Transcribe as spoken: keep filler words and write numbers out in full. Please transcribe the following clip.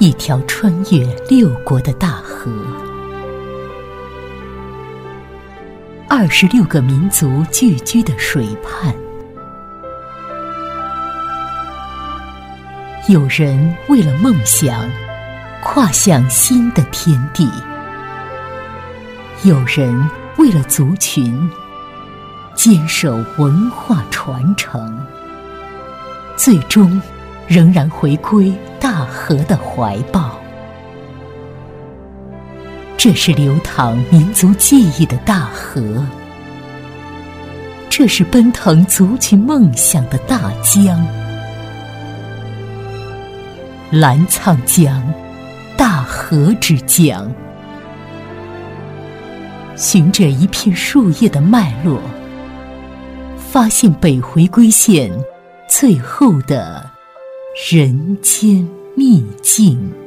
一条穿越六国的大河，二十六个民族聚居的水畔。有人为了梦想跨向新的天地，有人为了族群坚守文化传承，最终仍然回归大河的怀抱。这是流淌民族记忆的大河，这是奔腾族群梦想的大江。澜沧江，大河之江，循着一片树叶的脉络，发现北回归线最后的人间秘境。